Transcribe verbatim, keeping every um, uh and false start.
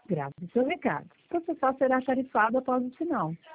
Grave seu recado. Processar será tarifado após o sinal.